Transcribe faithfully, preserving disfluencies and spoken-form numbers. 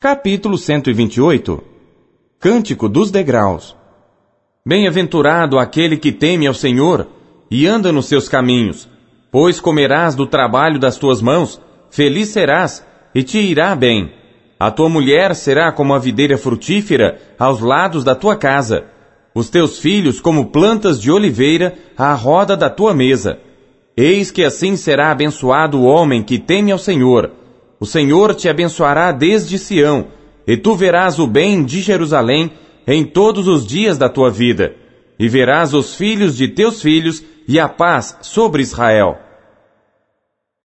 Capítulo cento e vinte e oito. Cântico dos degraus. Bem-aventurado aquele que teme ao Senhor e anda nos seus caminhos, pois comerás do trabalho das tuas mãos, feliz serás e te irá bem. A tua mulher será como a videira frutífera aos lados da tua casa, os teus filhos como plantas de oliveira à roda da tua mesa. Eis que assim será abençoado o homem que teme ao Senhor. O Senhor te abençoará desde Sião, e tu verás o bem de Jerusalém em todos os dias da tua vida, e verás os filhos de teus filhos e a paz sobre Israel.